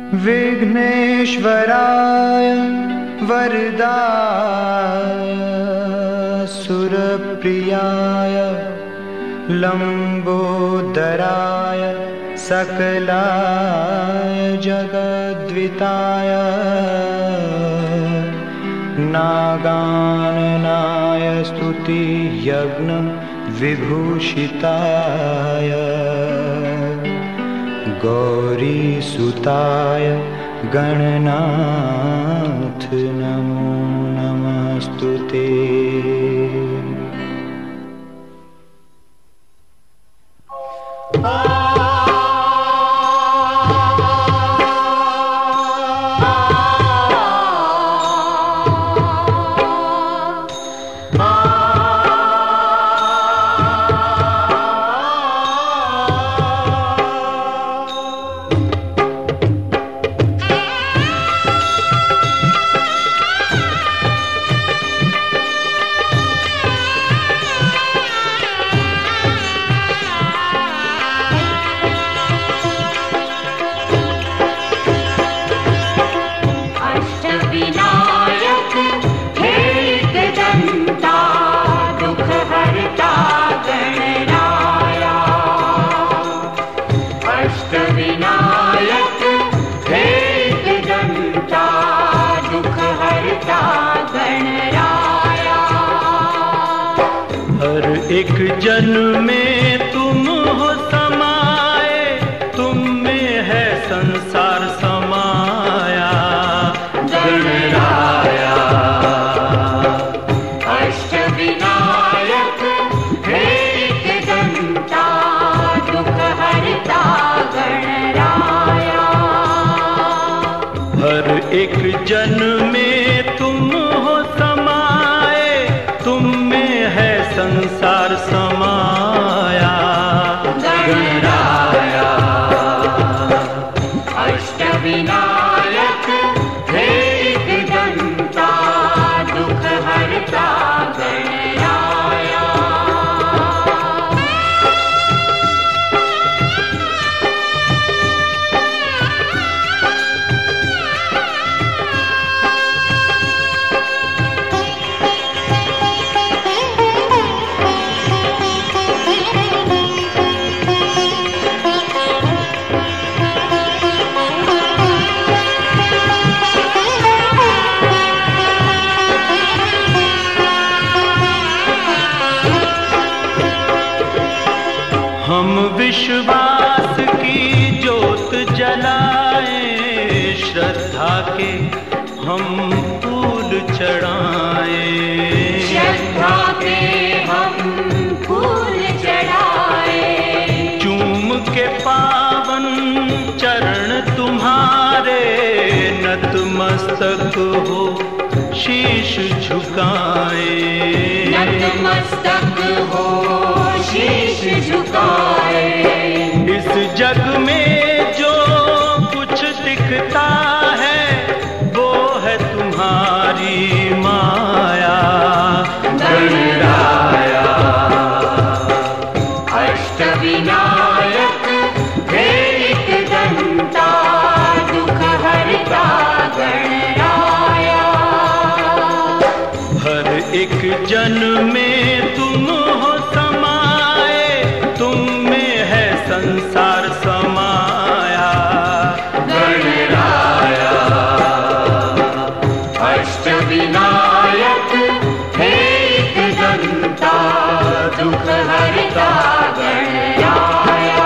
विघ्नेश्वराय वरदाय सुरप्रियाय लंबोदराय सकलाय जगद्विताय नागाननाय स्तुतियज्ञ विभूषिताय गौरीसुताय गणनाथ नमो नमस्तुते। एक जन्म में तुम हो समाए, तुम में है संसार समाया। गणराया अष्टविनायक हे एकदंता दुख हरता गणराया। हर एक जन्म में तुम हो समाए, तुम में है संसार समाया। गणराया अष्टविनायक हे एकदंता दुख हरता गणराया। हम विश्वास की ज्योत जलाए, श्रद्धा के हम फूल चढ़ाए। श्रद्धा के हम फूल चढ़ाए। चूम के पावन चरण तुम्हारे, नतमस्तक हो शीश झुकाए। नतमस्तक हो शीश झुकाए। इस जग में जो कुछ दिखता है वो है तुम्हारी माया। गणराया अष्टविनायक हे एकदंता दुख हरता गणराया। हर एक जन्म में तुम हो समाए, तुम में है संसार समाया। गणराया अष्टविनायक हे एकदंता दुख हरता गणराया।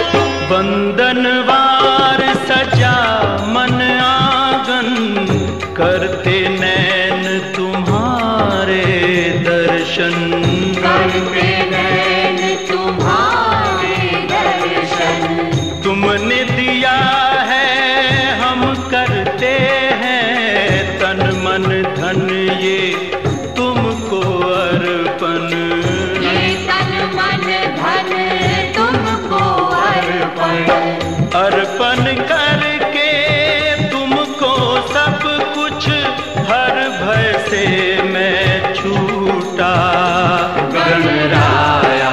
बंदनवार सजा मन आंगन, करते नैन तुम्हारे दर्शन, करते नैन तुम्हारे दर्शन। तुमने दिया है हम करते हैं, तन मन धन ये तुमको अर्पण। ये तन मन धन तुमको अर्पण। अर्पण करके तुमको सब कुछ, हर भय से मैं छूटा गणराया।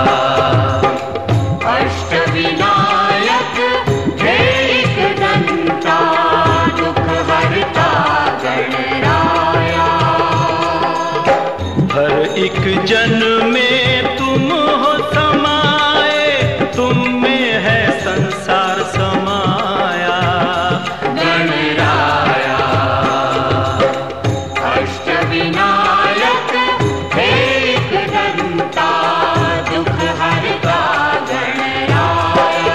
अष्टविनायक हे एकदंता, दुख हरता गणराया। हर एक जन में तुम हो समाए, तुम में है संसार समाया गणराया। अष्टविनायक हे एकदंता, दुख हरता गणराया।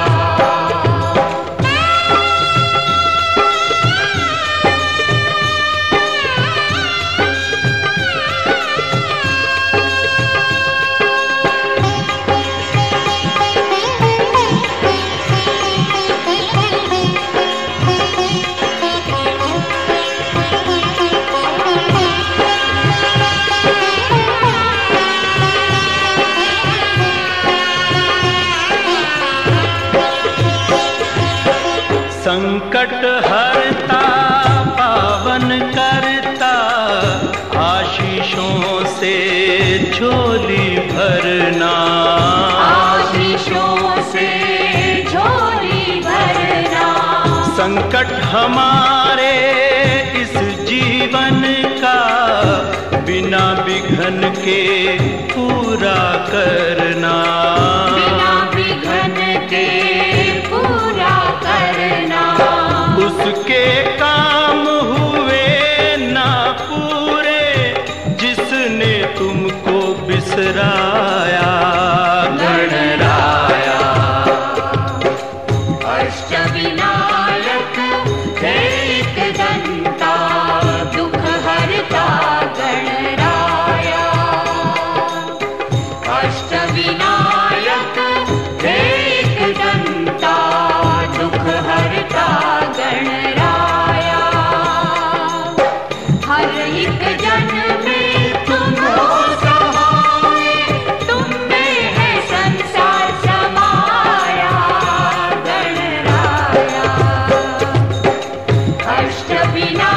संकट हरता पावन करता, आशीषों से झोली भरना। आशीषों से झोली भरना। संकट हमारे इस जीवन का, बिना विघ्न के पूरा करना। बिना विघ्न के पूरा करना। उसके काम हुए ना पूरे, जिसने तुमको बिसराया गणराया। अष्टविनायक हे एकदंता, दुख हरता गणराया। अष्टविनायक हे एकदंता, दुख हरता गणराया। हर एक जन में तुम हो सहाय, तुम में है संसार समाया गणराया। अष्टविनायक